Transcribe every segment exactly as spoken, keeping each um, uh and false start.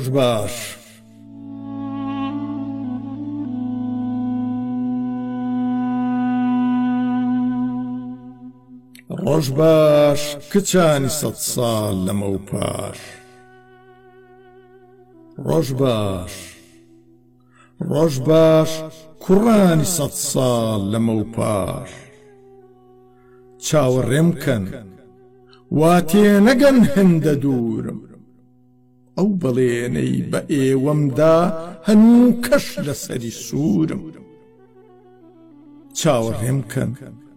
ڕۆژ باش. ڕۆژ باش کچانی سەد ساڵ لەمە و پاش. ڕۆژ باش ڕۆژ باش کوڕانی سەد ساڵ لەمە و پاش. چاوەڕێم کەن وا تێنەگەن هێندە دوورم، ئەو بەڵێنەی بە ئێوەمدا هەنوو کەش لەسەری سوورم. چاوەڕێم کەن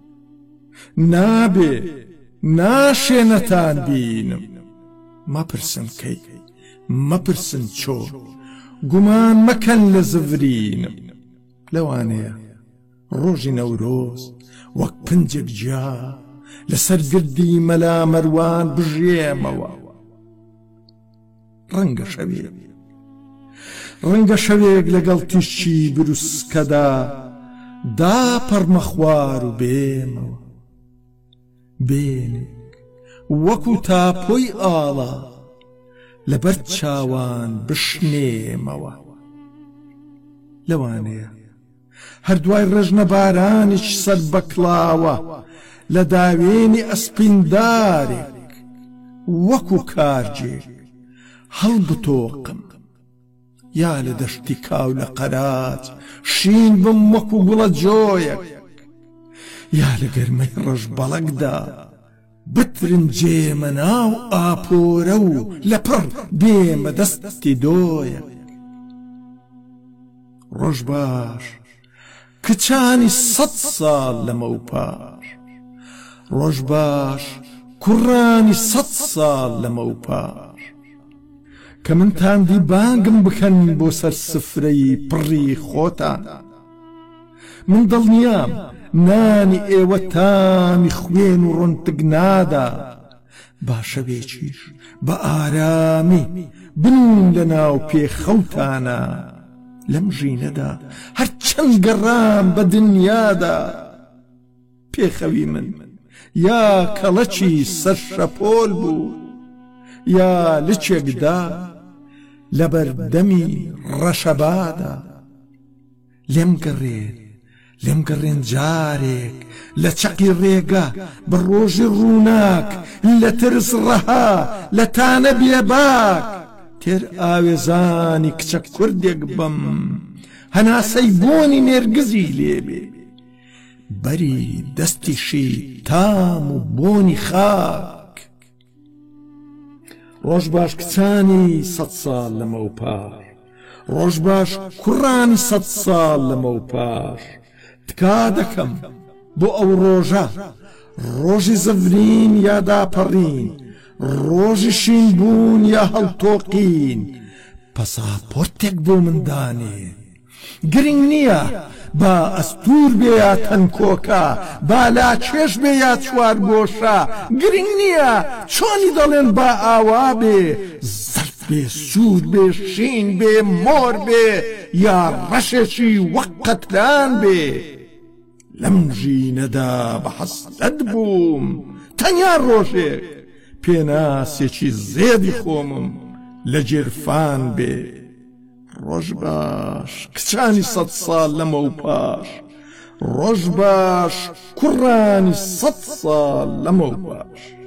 نابێ ناشێنەتان بینم، مەپرسن کەی مەپرسن چۆ، گومان مەکەن لە زڤرینم. لەوانەیە ڕۆژی نەورۆز وەک پنجێک جیا لەسەر گردی مەلا مەروان بژێمەوە. ڕەنگە شەوێک ڕەنگە شەوێک لەگەڵ تیشی بروسکەدا داپەڕمە خوار و بێمەوە. بێنێک وەکو تاپۆی ئاڵا لەبەر چاوان بشنێمەوە. لەوانەیە هەردوای ڕێژنە بارانێک سەر بەکڵاوە لە داوێنی ئەسپیندارێک وەکو کارجێک هەڵبتۆقم، یا لە دەشتی کاو لە قەراج شین بم وەکو گوڵە جۆیەک، یا لە گەرمەی ڕەش بەڵەکدا بترنجێمە ناو ئاپۆرە و لەپڕ بێمە دەستی دۆیەک. ڕۆژ باش کچانی سەد ساڵ لەمە و پاش. ڕۆژ باش کوڕانی سەد ساڵ لەمە و پاش. کە منتاندی بانگم بکەن بۆ سەر سفرەی پڕی خۆتان. من دڵنیام نانی ئێوە تامی خوێن و ڕۆنتگ نادا، باشەوێکیش بە ئارامی بنون لە ناو پێخەوتانە. لەم ژینەدا هەرچەند گەڕام بە دنیادا، پێخەوی من یا کەڵەکی سەر شەپۆل بوو، یا لچێکدا لەبەر دەمی ڕەشەبادا. لێم گەڕێن لێم گەڕێن جارێک لە چەقی ڕێگە بە ڕۆژی ڕووناک، لە ترس ڕەها لە تانە بێباک. تێر ئاوێزانی کچە کوردێک بم، هەناسەی بۆنی نێرگزی لێبێ، بەری دەستیشی تام و بۆنی خاک. ڕۆژ باش کچانی سەد ساڵ لەمە و پاش. ڕۆژ باش کوڕانی سەد ساڵ لەمە و پاش. تکا دەکەم بۆ ئەو ڕۆژە، ڕۆژی زەڤرین یا داپەڕین، ڕۆژی شین بوون یا هەڵتۆقین. پەساپۆرتێک بۆ مندانێ گرنگ نییە، با ئەستور بێ یا تەنکۆکە، بالا چێش بێ یا چوار گۆشە. گرنگ نییە چۆنی دەڵێن با ئاوا بێ، زەرد بێ سوور بێ شین بێ مۆر بێ، یا ڕەشێکی وەک قەتلان بێ. لەم ژینەدا بە حەسرەت بووم تەنیا ڕۆژێک، پێناسێکی زێدی خۆمم لە جێرفان بێ. ڕۆژ باش کچانی سەد ساڵ لەمە و پاش. ڕۆژ باش کوڕانی سەد ساڵ لەمە و پاش.